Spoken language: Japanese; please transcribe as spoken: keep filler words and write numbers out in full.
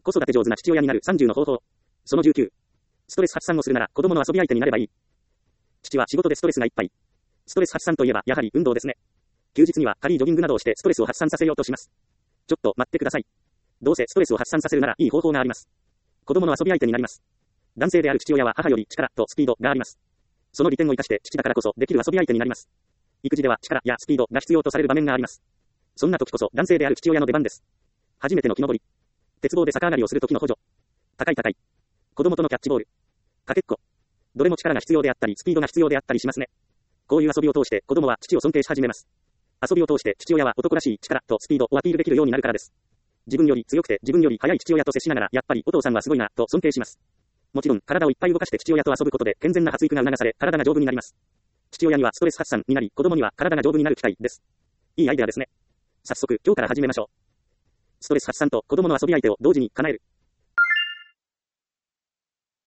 子育て上手な父親になるさんじゅうの方法。そのじゅうきゅう。ストレス発散をするなら子供の遊び相手になればいい。父は仕事でストレスがいっぱい。ストレス発散といえばやはり運動ですね。休日には軽いジョギングなどをしてストレスを発散させようとします。ちょっと待ってください。どうせストレスを発散させるならいい方法があります。子供の遊び相手になります。男性である父親は母より力とスピードがあります。その利点を生かして父だからこそできる遊び相手になります。育児では力やスピードが必要とされる場面があります。そんな時こそ男性である父親の出番です。初めての木登り。鉄棒で逆上がりをする時の補助。高い高い。子供とのキャッチボール。かけっこ。どれも力が必要であったりスピードが必要であったりしますね。こういう遊びを通して子供は父を尊敬し始めます。遊びを通して父親は男らしい力とスピードをアピールできるようになるからです。自分より強くて自分より速い父親と接しながらやっぱりお父さんはすごいなと尊敬します。もちろん体をいっぱい動かして父親と遊ぶことで健全な発育が促され体が丈夫になります。父親にはストレス発散になり子供には体が丈夫になる機会です。いいアイデアですね。早速今日から始めましょう。ストレス発散と子供の遊び相手を同時に叶える。